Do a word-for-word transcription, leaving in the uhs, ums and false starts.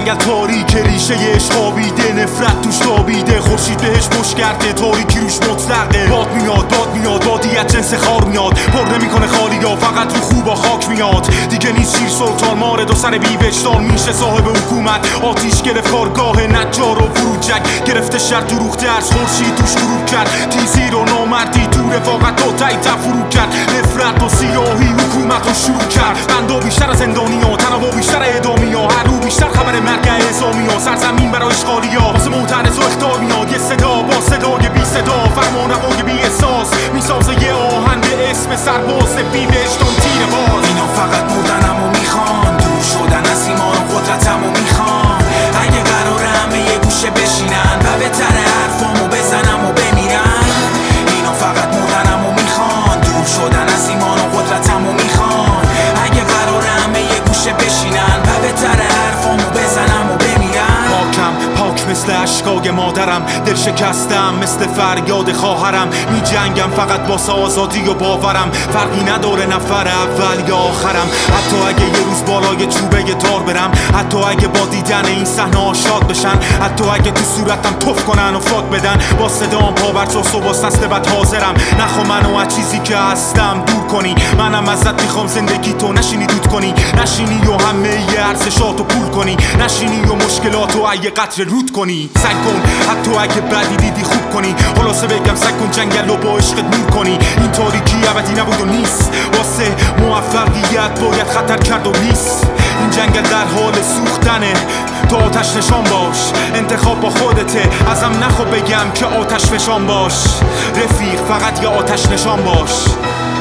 جنگل تاریک ریشه اشقابیده، نفرت توش تابیده، خورشید بهش پشت کرده، تاریکی روش مطلقه. باد میاد باد میاد بادیت جنس خار میاد، پر نمیکنه خالی ها فقط رو خوب خاک میاد. دیگه نیست شیر سلطان مارد و سر بی وجدان میشه صاحب حکومت. آتیش گرفت کارگاه نجار و فروجک، گرفته شر تو روخ درس خورشید توش غروب کرد. تیزی رو نامردی تو رفاقت و تایت فرو کرد، نفرت و سیاهی حکومت رو شروع کرد. بندا بیشتر از زندانی ها، تنوع بیشتر اعدامی ها، هر رو بیشتر خبر مرگ اعزامی ها. سرزمین برای اشغالی ها واسه معترض و اخطار میاد، یه صدا با صدای بی صدا، فرمان روای بی احساس میسازه یه آهنگ به اسم سرباز بی وجدان تیر باز. اینا فقط مردنمو میخوان، دور شدن از ایمان و قدرتمو میخوان. اگه قراره همه یه گوشه بشینن و بهتر حرفامو بزنم و بمیرن. اینا فقط مردنمو میخوان، دور شدن از ایمان و قدرتمو میخوان. اگه قراره همه یه گوشه بشینن و بهتر حرفامو بزنم و بمیرن. پاکم پاک مثل اشکای مادرم، دل شکستم مثل فریاد خواهرم. می جنگم فقط واسه آزادی و باورم، فرقی نداره نفر اول یا آخرم. حتی اگه یه روز بالای چوبه تار برم، حتی اگه با دیدن این صحنه شاد بشن، حتی اگه تو صورتم تف کنن و فاک بدن، با صدام پاورجاس و با سست بد حاضرم. نخوا منو از چیزی که هستم دور کنی، منم ازت میخوام زندگی تو نشینی دود کنی، نشینی و همه ی ارزشاتو پول کنی، نشینی و مشکلاتو ای قطره رود کنی. سعی کن حتی اگه بدی دیدی خوب کنی، خلاصه بگم سعی کن جنگل رو با عشقت نور کنی. این تاریکی ابدی نبود و نیست، واسه موفقیت باید خطر کرد و نیست. این جنگل در حال سوختنه، تو آتش نشان باش، انتخاب با خودته، ازم نخوا بگم که آتش فشان باش. رفیق فقط یه آتش نشان باش.